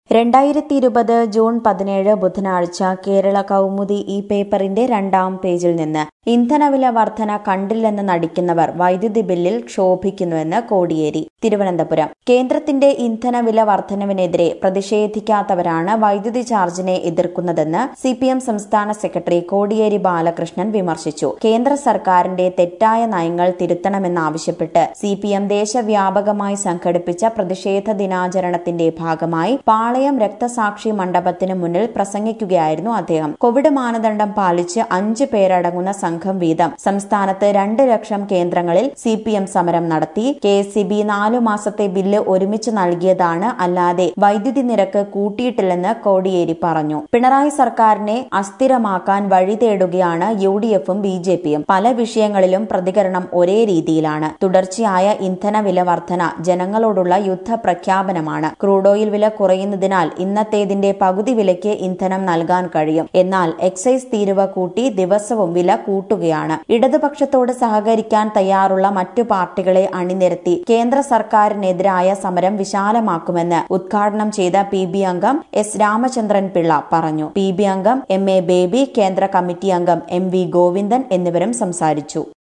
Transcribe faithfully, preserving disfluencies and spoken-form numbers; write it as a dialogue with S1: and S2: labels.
S1: രണ്ടായിരത്തി ഇരുപത് ജൂൺ പതിനേഴ് ബുധനാഴ്ച കേരള കൗമുദി ഈ പേപ്പറിന്റെ രണ്ടാം പേജിൽ നിന്ന് ഇന്ധനവില വർധന കണ്ടില്ലെന്ന് നടിക്കുന്നവർ വൈദ്യുതി ബില്ലിൽ ക്ഷോഭിക്കുന്നുവെന്ന് കോടിയേരി. തിരുവനന്തപുരം കേന്ദ്രത്തിന്റെ ഇന്ധനവില വർധനവിനെതിരെ പ്രതിഷേധിക്കാത്തവരാണ് വൈദ്യുതി ചാർജിനെ എതിർക്കുന്നതെന്ന് സി പി എം സംസ്ഥാന സെക്രട്ടറി കോടിയേരി ബാലകൃഷ്ണൻ വിമർശിച്ചു. കേന്ദ്ര സർക്കാരിന്റെ തെറ്റായ നയങ്ങൾ തിരുത്തണമെന്നാവശ്യപ്പെട്ട് സി പി എം ദേശവ്യാപകമായി സംഘടിപ്പിച്ച പ്രതിഷേധ ദിനാചരണത്തിന്റെ ഭാഗമായി പാളയം രക്തസാക്ഷി മണ്ഡപത്തിന് മുന്നിൽ പ്രസംഗിക്കുകയായിരുന്നു അദ്ദേഹം. കോവിഡ് മാനദണ്ഡം പാലിച്ച് അഞ്ച് പേരടങ്ങുന്ന സംഘം വീതം സംസ്ഥാനത്ത് രണ്ട് ലക്ഷം കേന്ദ്രങ്ങളിൽ സി പി എം സമരം നടത്തി. കെ എസ് ഇ ബി നാലു മാസത്തെ ബില്ല് ഒരുമിച്ച് നൽകിയതാണ്, അല്ലാതെ വൈദ്യുതി നിരക്ക് കൂട്ടിയിട്ടില്ലെന്ന് കോടിയേരി പറഞ്ഞു. പിണറായി സർക്കാരിനെ അസ്ഥിരമാക്കാൻ വഴി തേടുകയാണ് യു ഡി എഫും ബി ജെ പിയും. പല വിഷയങ്ങളിലും പ്രതികരണം ഒരേ രീതിയിലാണ്. തുടർച്ചയായ ഇന്ധനവില വർധന ജനങ്ങളോടുള്ള യുദ്ധപ്രഖ്യാപനമാണ്. ക്രൂഡ് ഓയിൽ വില കുറയുന്നതിനാൽ ഇന്നത്തേതിന്റെ പകുതി വിലയ്ക്ക് ഇന്ധനം നൽകാൻ കഴിയും. എന്നാൽ എക്സൈസ് തീരുവ കൂട്ടി ദിവസവും വില കൂട്ടുകയാണ്. ഇടതുപക്ഷത്തോട് സഹകരിക്കാൻ തയ്യാറുള്ള മറ്റു പാർട്ടികളെ അണിനിരത്തി കേന്ദ്ര സർക്കാരിനെതിരായ സമരം വിശാലമാക്കുമെന്ന് ഉദ്ഘാടനം ചെയ്ത പി ബി അംഗം എസ് രാമചന്ദ്രൻ പിള്ള പറഞ്ഞു. പി ബി അംഗം എം എ ബേബി, കേന്ദ്ര കമ്മിറ്റി അംഗം എം വി ഗോവിന്ദൻ എന്നിവരും സംസാരിച്ചു.